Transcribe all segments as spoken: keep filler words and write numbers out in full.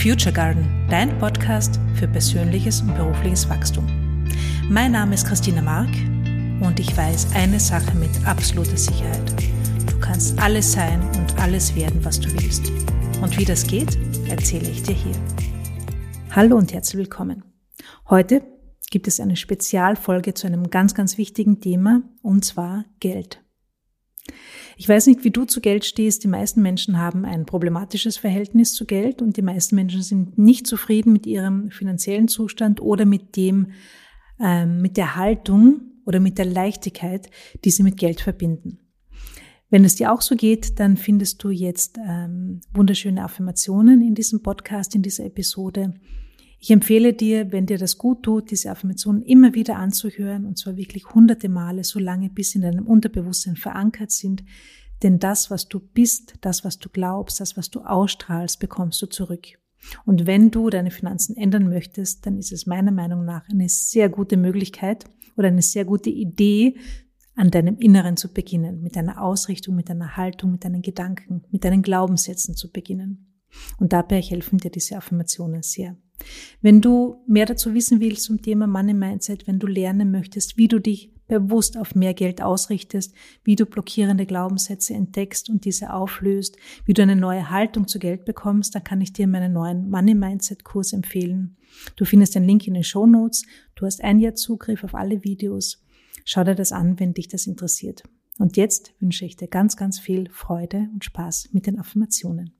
Future Garden, dein Podcast für persönliches und berufliches Wachstum. Mein Name ist Christina Mark und ich weiß eine Sache mit absoluter Sicherheit. Du kannst alles sein und alles werden, was du willst. Und wie das geht, erzähle ich dir hier. Hallo und herzlich willkommen. Heute gibt es eine Spezialfolge zu einem ganz, ganz wichtigen Thema, und zwar Geld. Ich weiß nicht, wie du zu Geld stehst. Die meisten Menschen haben ein problematisches Verhältnis zu Geld und die meisten Menschen sind nicht zufrieden mit ihrem finanziellen Zustand oder mit dem, ähm, mit der Haltung oder mit der Leichtigkeit, die sie mit Geld verbinden. Wenn es dir auch so geht, dann findest du jetzt ähm, wunderschöne Affirmationen in diesem Podcast, in dieser Episode. Ich empfehle dir, wenn dir das gut tut, diese Affirmationen immer wieder anzuhören, und zwar wirklich hunderte Male, so lange bis sie in deinem Unterbewusstsein verankert sind. Denn das, was du bist, das, was du glaubst, das, was du ausstrahlst, bekommst du zurück. Und wenn du deine Finanzen ändern möchtest, dann ist es meiner Meinung nach eine sehr gute Möglichkeit oder eine sehr gute Idee, an deinem Inneren zu beginnen, mit deiner Ausrichtung, mit deiner Haltung, mit deinen Gedanken, mit deinen Glaubenssätzen zu beginnen. Und dabei helfen dir diese Affirmationen sehr. Wenn du mehr dazu wissen willst zum Thema Money Mindset, wenn du lernen möchtest, wie du dich bewusst auf mehr Geld ausrichtest, wie du blockierende Glaubenssätze entdeckst und diese auflöst, wie du eine neue Haltung zu Geld bekommst, dann kann ich dir meinen neuen Money Mindset Kurs empfehlen. Du findest den Link in den Shownotes. Du hast ein Jahr Zugriff auf alle Videos. Schau dir das an, wenn dich das interessiert. Und jetzt wünsche ich dir ganz, ganz viel Freude und Spaß mit den Affirmationen.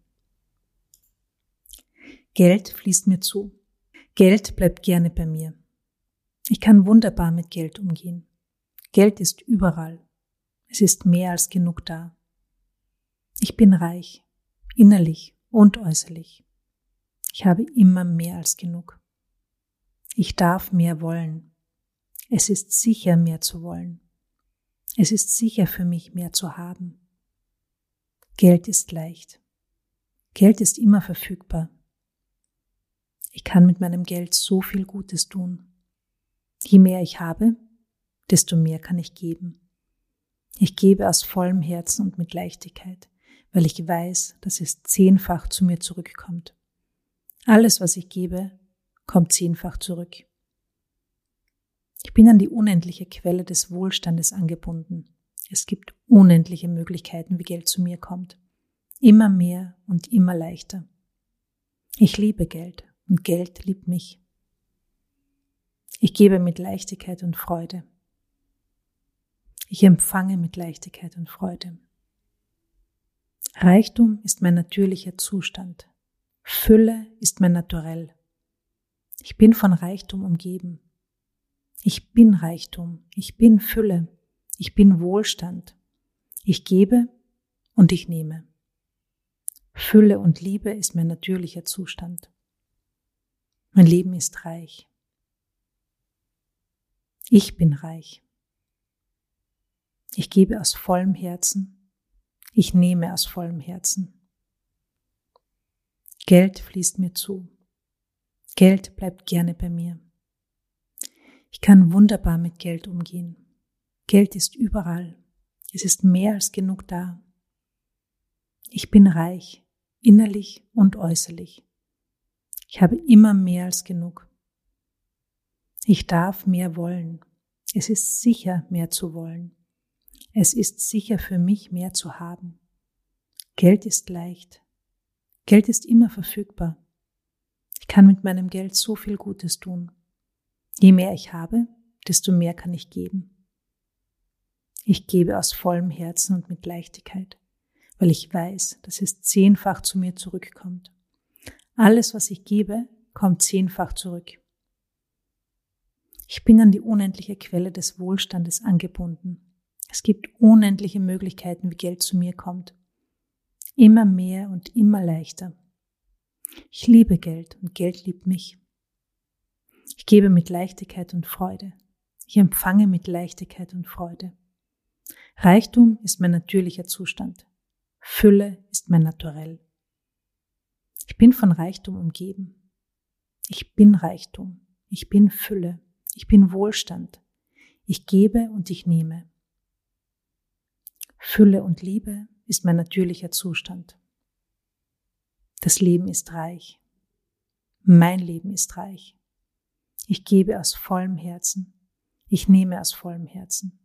Geld fließt mir zu. Geld bleibt gerne bei mir. Ich kann wunderbar mit Geld umgehen. Geld ist überall. Es ist mehr als genug da. Ich bin reich, innerlich und äußerlich. Ich habe immer mehr als genug. Ich darf mehr wollen. Es ist sicher, mehr zu wollen. Es ist sicher für mich, mehr zu haben. Geld ist leicht. Geld ist immer verfügbar. Ich kann mit meinem Geld so viel Gutes tun. Je mehr ich habe, desto mehr kann ich geben. Ich gebe aus vollem Herzen und mit Leichtigkeit, weil ich weiß, dass es zehnfach zu mir zurückkommt. Alles, was ich gebe, kommt zehnfach zurück. Ich bin an die unendliche Quelle des Wohlstandes angebunden. Es gibt unendliche Möglichkeiten, wie Geld zu mir kommt. Immer mehr und immer leichter. Ich liebe Geld. Und Geld liebt mich. Ich gebe mit Leichtigkeit und Freude. Ich empfange mit Leichtigkeit und Freude. Reichtum ist mein natürlicher Zustand. Fülle ist mein Naturell. Ich bin von Reichtum umgeben. Ich bin Reichtum. Ich bin Fülle. Ich bin Wohlstand. Ich gebe und ich nehme. Fülle und Liebe ist mein natürlicher Zustand. Mein Leben ist reich. Ich bin reich. Ich gebe aus vollem Herzen. Ich nehme aus vollem Herzen. Geld fließt mir zu. Geld bleibt gerne bei mir. Ich kann wunderbar mit Geld umgehen. Geld ist überall. Es ist mehr als genug da. Ich bin reich, innerlich und äußerlich. Ich habe immer mehr als genug. Ich darf mehr wollen. Es ist sicher, mehr zu wollen. Es ist sicher für mich, mehr zu haben. Geld ist leicht. Geld ist immer verfügbar. Ich kann mit meinem Geld so viel Gutes tun. Je mehr ich habe, desto mehr kann ich geben. Ich gebe aus vollem Herzen und mit Leichtigkeit, weil ich weiß, dass es zehnfach zu mir zurückkommt. Alles, was ich gebe, kommt zehnfach zurück. Ich bin an die unendliche Quelle des Wohlstandes angebunden. Es gibt unendliche Möglichkeiten, wie Geld zu mir kommt. Immer mehr und immer leichter. Ich liebe Geld und Geld liebt mich. Ich gebe mit Leichtigkeit und Freude. Ich empfange mit Leichtigkeit und Freude. Reichtum ist mein natürlicher Zustand. Fülle ist mein Naturell. Ich bin von Reichtum umgeben. Ich bin Reichtum. Ich bin Fülle. Ich bin Wohlstand. Ich gebe und ich nehme. Fülle und Liebe ist mein natürlicher Zustand. Das Leben ist reich. Mein Leben ist reich. Ich gebe aus vollem Herzen. Ich nehme aus vollem Herzen.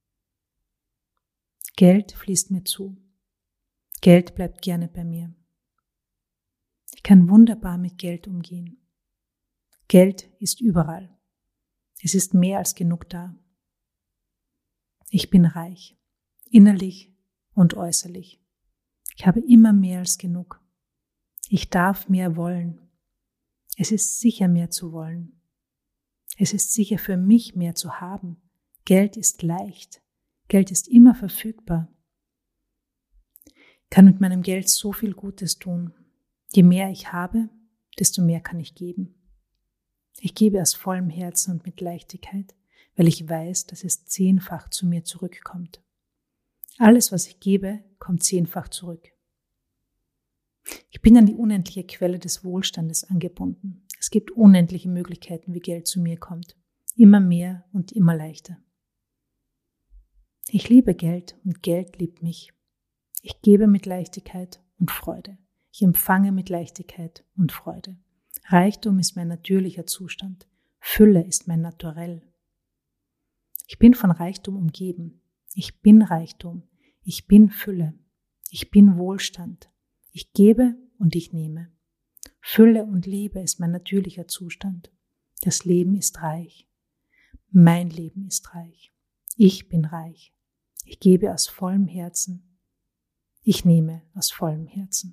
Geld fließt mir zu. Geld bleibt gerne bei mir. Ich kann wunderbar mit Geld umgehen. Geld ist überall. Es ist mehr als genug da. Ich bin reich, innerlich und äußerlich. Ich habe immer mehr als genug. Ich darf mehr wollen. Es ist sicher mehr zu wollen. Es ist sicher für mich mehr zu haben. Geld ist leicht. Geld ist immer verfügbar. Ich kann mit meinem Geld so viel Gutes tun. Je mehr ich habe, desto mehr kann ich geben. Ich gebe aus vollem Herzen und mit Leichtigkeit, weil ich weiß, dass es zehnfach zu mir zurückkommt. Alles, was ich gebe, kommt zehnfach zurück. Ich bin an die unendliche Quelle des Wohlstandes angebunden. Es gibt unendliche Möglichkeiten, wie Geld zu mir kommt. Immer mehr und immer leichter. Ich liebe Geld und Geld liebt mich. Ich gebe mit Leichtigkeit und Freude. Ich empfange mit Leichtigkeit und Freude. Reichtum ist mein natürlicher Zustand. Fülle ist mein Naturell. Ich bin von Reichtum umgeben. Ich bin Reichtum. Ich bin Fülle. Ich bin Wohlstand. Ich gebe und ich nehme. Fülle und Liebe ist mein natürlicher Zustand. Das Leben ist reich. Mein Leben ist reich. Ich bin reich. Ich gebe aus vollem Herzen. Ich nehme aus vollem Herzen.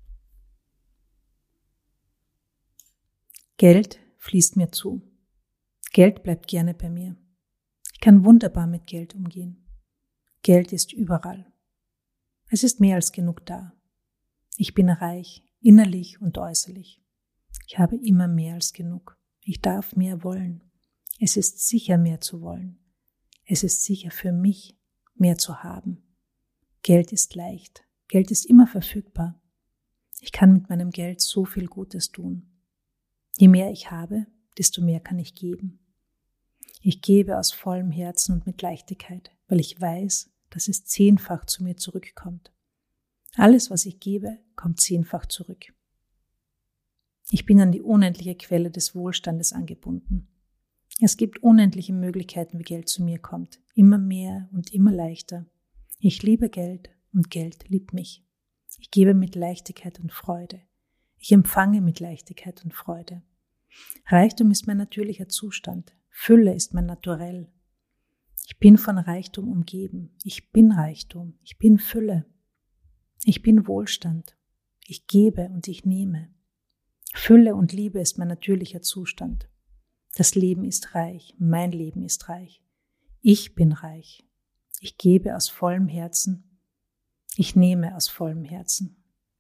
Geld fließt mir zu. Geld bleibt gerne bei mir. Ich kann wunderbar mit Geld umgehen. Geld ist überall. Es ist mehr als genug da. Ich bin reich, innerlich und äußerlich. Ich habe immer mehr als genug. Ich darf mehr wollen. Es ist sicher mehr zu wollen. Es ist sicher für mich mehr zu haben. Geld ist leicht. Geld ist immer verfügbar. Ich kann mit meinem Geld so viel Gutes tun. Je mehr ich habe, desto mehr kann ich geben. Ich gebe aus vollem Herzen und mit Leichtigkeit, weil ich weiß, dass es zehnfach zu mir zurückkommt. Alles, was ich gebe, kommt zehnfach zurück. Ich bin an die unendliche Quelle des Wohlstandes angebunden. Es gibt unendliche Möglichkeiten, wie Geld zu mir kommt. Immer mehr und immer leichter. Ich liebe Geld und Geld liebt mich. Ich gebe mit Leichtigkeit und Freude. Ich empfange mit Leichtigkeit und Freude. Reichtum ist mein natürlicher Zustand. Fülle ist mein Naturell. Ich bin von Reichtum umgeben. Ich bin Reichtum. Ich bin Fülle. Ich bin Wohlstand. Ich gebe und ich nehme. Fülle und Liebe ist mein natürlicher Zustand. Das Leben ist reich. Mein Leben ist reich. Ich bin reich. Ich gebe aus vollem Herzen. Ich nehme aus vollem Herzen.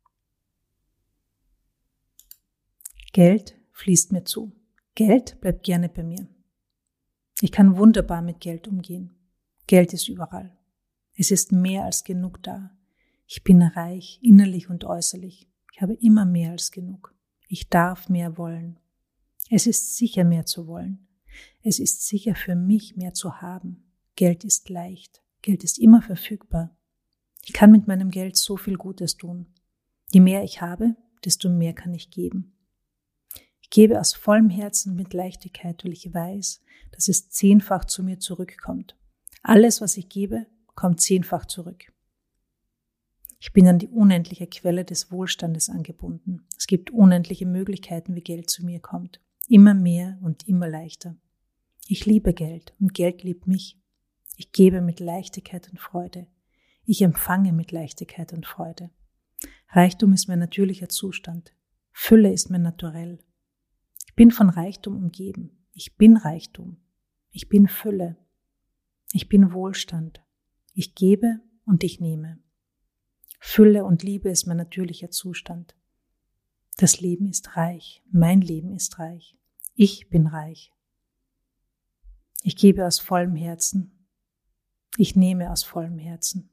Geld fließt mir zu. Geld bleibt gerne bei mir. Ich kann wunderbar mit Geld umgehen. Geld ist überall. Es ist mehr als genug da. Ich bin reich, innerlich und äußerlich. Ich habe immer mehr als genug. Ich darf mehr wollen. Es ist sicher mehr zu wollen. Es ist sicher für mich mehr zu haben. Geld ist leicht. Geld ist immer verfügbar. Ich kann mit meinem Geld so viel Gutes tun. Je mehr ich habe, desto mehr kann ich geben. Ich gebe aus vollem Herzen mit Leichtigkeit, weil ich weiß, dass es zehnfach zu mir zurückkommt. Alles, was ich gebe, kommt zehnfach zurück. Ich bin an die unendliche Quelle des Wohlstandes angebunden. Es gibt unendliche Möglichkeiten, wie Geld zu mir kommt. Immer mehr und immer leichter. Ich liebe Geld und Geld liebt mich. Ich gebe mit Leichtigkeit und Freude. Ich empfange mit Leichtigkeit und Freude. Reichtum ist mein natürlicher Zustand. Fülle ist mein Naturell. Ich bin von Reichtum umgeben. Ich bin Reichtum. Ich bin Fülle. Ich bin Wohlstand. Ich gebe und ich nehme. Fülle und Liebe ist mein natürlicher Zustand. Das Leben ist reich. Mein Leben ist reich. Ich bin reich. Ich gebe aus vollem Herzen. Ich nehme aus vollem Herzen.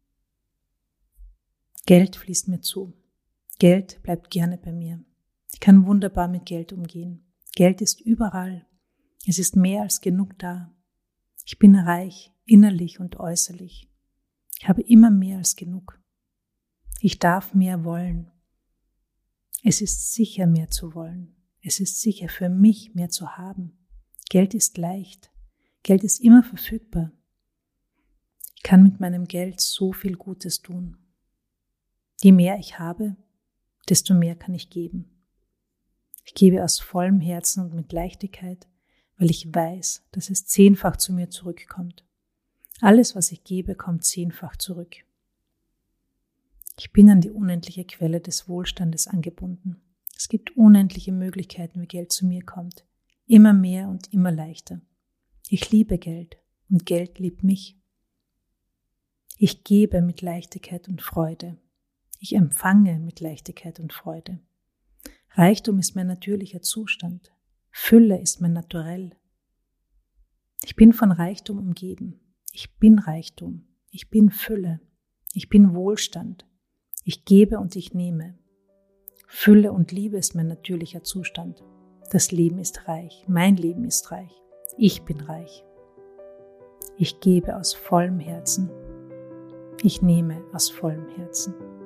Geld fließt mir zu. Geld bleibt gerne bei mir. Ich kann wunderbar mit Geld umgehen. Geld ist überall. Es ist mehr als genug da. Ich bin reich, innerlich und äußerlich. Ich habe immer mehr als genug. Ich darf mehr wollen. Es ist sicher mehr zu wollen. Es ist sicher für mich, mehr zu haben. Geld ist leicht. Geld ist immer verfügbar. Ich kann mit meinem Geld so viel Gutes tun. Je mehr ich habe, desto mehr kann ich geben. Ich gebe aus vollem Herzen und mit Leichtigkeit, weil ich weiß, dass es zehnfach zu mir zurückkommt. Alles, was ich gebe, kommt zehnfach zurück. Ich bin an die unendliche Quelle des Wohlstandes angebunden. Es gibt unendliche Möglichkeiten, wie Geld zu mir kommt. Immer mehr und immer leichter. Ich liebe Geld und Geld liebt mich. Ich gebe mit Leichtigkeit und Freude. Ich empfange mit Leichtigkeit und Freude. Reichtum ist mein natürlicher Zustand. Fülle ist mein Naturell. Ich bin von Reichtum umgeben. Ich bin Reichtum. Ich bin Fülle. Ich bin Wohlstand. Ich gebe und ich nehme. Fülle und Liebe ist mein natürlicher Zustand. Das Leben ist reich. Mein Leben ist reich. Ich bin reich. Ich gebe aus vollem Herzen. Ich nehme aus vollem Herzen.